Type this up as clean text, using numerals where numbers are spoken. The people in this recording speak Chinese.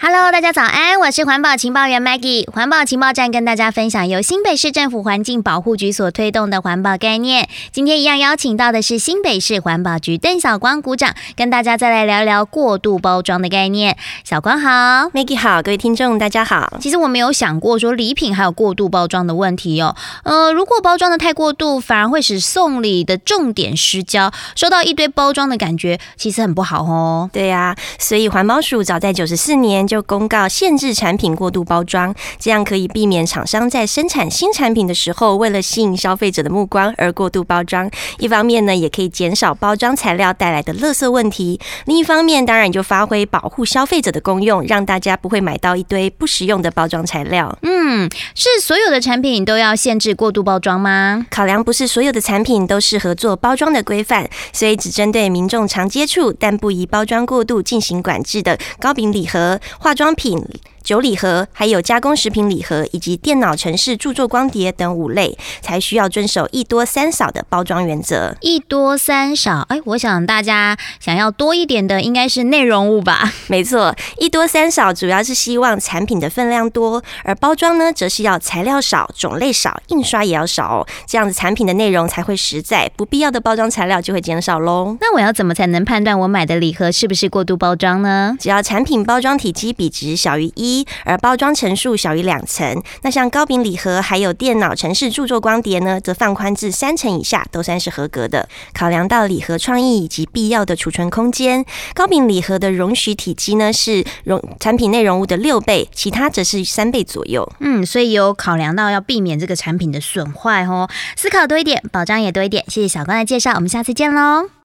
Hello， 大家早安，我是环保情报员 Maggie。环保情报站跟大家分享由新北市政府环境保护局所推动的环保概念。今天一样邀请到的是新北市环保局邓小光股长，跟大家再来聊聊过度包装的概念。小光好 ，Maggie 好，各位听众大家好。 其实我没有想过说礼品还有过度包装的问题哦。如果包装的太过度，反而会使送礼的重点失焦，收到一堆包装的感觉，其实很不好哦。 对啊，所以环保署早在94年就公告限制产品过度包装，这样可以避免厂商在生产新产品的时候，为了吸引消费者的目光而过度包装。一方面呢，也可以减少包装材料带来的垃圾问题；另一方面，当然就发挥保护消费者的功用，让大家不会买到一堆不实用的包装材料。 是所有的产品都要限制过度包装吗？ 考量不是所有的产品都适合做包装的规范，所以只针对民众常接触但不宜包装过度进行管制的糕饼礼盒、化妆品、酒礼盒，还有加工食品礼盒，以及电脑程式著作光碟等5类，才需要遵守一多三少的包装原则。 一多三少，我想大家想要多一点的应该是内容物吧？ 没错，一多三少主要是希望产品的分量多，而包装呢，则是要材料少、种类少、印刷也要少哦，这样子产品的内容才会实在，不必要的包装材料就会减少咯。 那我要怎么才能判断我买的礼盒是不是过度包装呢？ 只要产品包装体积比值小于1，而包装层数小于2层，那像糕饼礼盒还有电脑程式著作光碟呢，则放宽至3层以下都算是合格的。考量到礼盒创意以及必要的储存空间，糕饼礼盒的容许体积呢是产品内容物的6倍，其他则是3倍左右。 所以有考量到要避免这个产品的损坏哦，思考多一点，保障也多一点。谢谢小光的介绍，我们下次见喽。